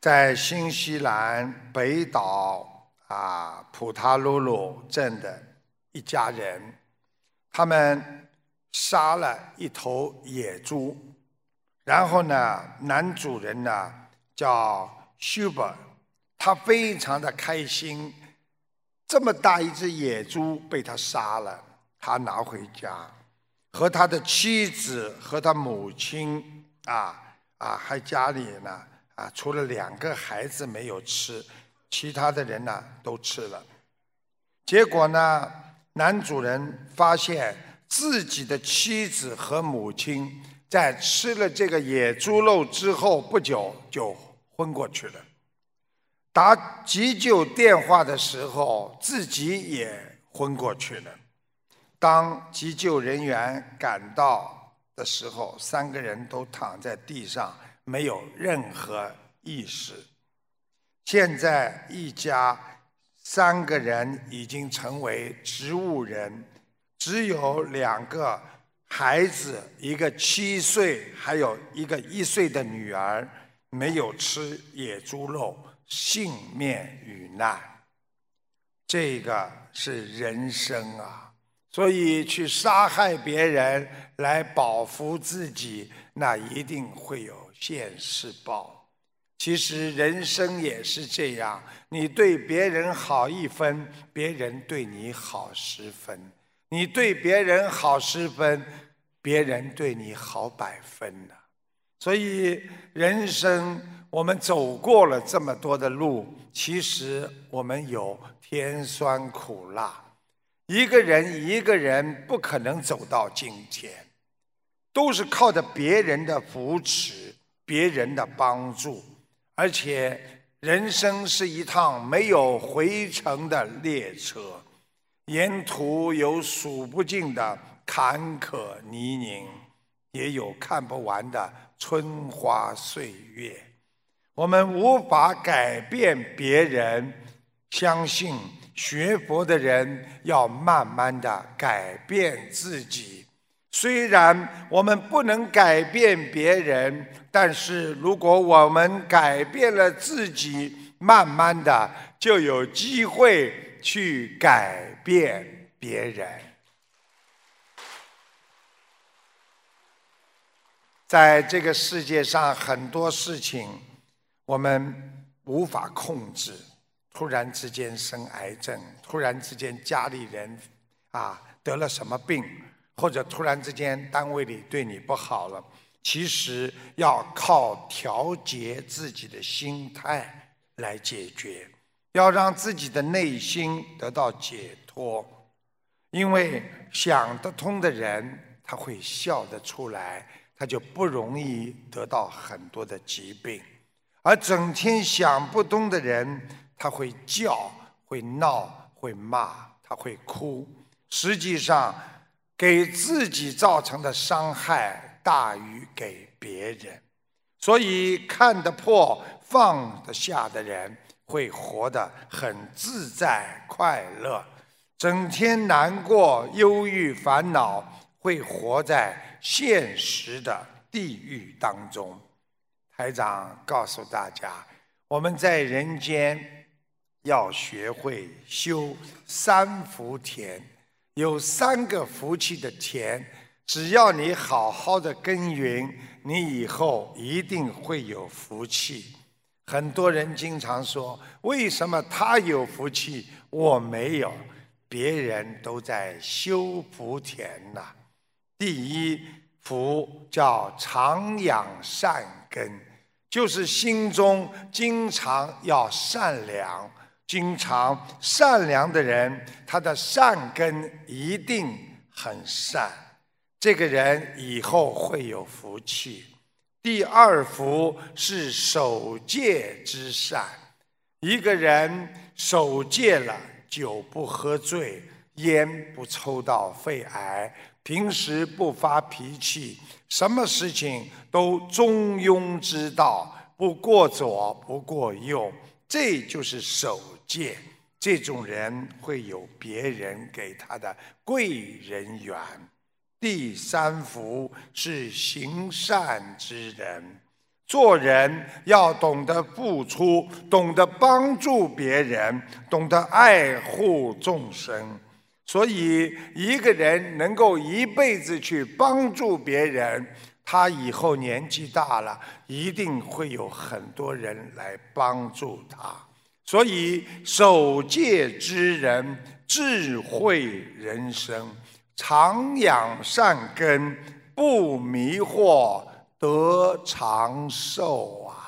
在新西兰北岛普塔鲁鲁镇的一家人，他们杀了一头野猪，然后呢，男主人呢叫 Schubert， 他非常的开心，这么大一只野猪被他杀了，他拿回家，和他的妻子和他母亲还家里呢除了2个孩子没有吃，其他的人呢都吃了。结果呢，男主人发现自己的妻子和母亲在吃了这个野猪肉之后不久就昏过去了。打急救电话的时候，自己也昏过去了。当急救人员赶到的时候，3个人都躺在地上，没有任何意识。现在一家3个人已经成为植物人，只有2个孩子，一个7岁，还有一个1岁的女儿，没有吃野猪肉，幸免于难。这个是人生啊！所以去杀害别人来保护自己，那一定会有现世报。其实人生也是这样，你对别人好1分，别人对你好10分；你对别人好10分，别人对你好100分呢。所以人生我们走过了这么多的路，其实我们有甜酸苦辣。一个人不可能走到今天，都是靠着别人的扶持，别人的帮助。而且人生是一趟没有回程的列车，沿途有数不尽的坎坷泥泞，也有看不完的春花岁月。我们无法改变别人，相信学佛的人要慢慢的改变自己。虽然我们不能改变别人，但是如果我们改变了自己，慢慢的就有机会去改变别人。在这个世界上，很多事情我们无法控制，突然之间生癌症，突然之间家里人得了什么病，或者突然之间单位里对你不好了，其实要靠调节自己的心态来解决，要让自己的内心得到解脱。因为想得通的人，他会笑得出来，他就不容易得到很多的疾病。而整天想不通的人，他会叫，会闹，会骂，他会哭，实际上给自己造成的伤害大于给别人。所以看得破放得下的人会活得很自在快乐，整天难过忧郁烦恼，会活在现实的地狱当中。台长告诉大家，我们在人间要学会修3福田，有3个福气的田，只要你好好的耕耘，你以后一定会有福气。很多人经常说，为什么他有福气我没有？别人都在修福田呐。第1福叫常养善根，就是心中经常要善良，经常善良的人，他的善根一定很善，这个人以后会有福气。第2福是守戒之善，一个人守戒了，酒不喝醉，烟不抽到肺癌，平时不发脾气，什么事情都中庸之道，不过左不过右，这就是守戒。这种人会有别人给他的贵人缘。第3福是行善之人， 做人要懂得付出，懂得帮助别人，懂得爱护众生。所以，一个人能够一辈子去帮助别人，他以后年纪大了，一定会有很多人来帮助他。所以，守戒之人，智慧人生，常养善根，不迷惑，得长寿啊！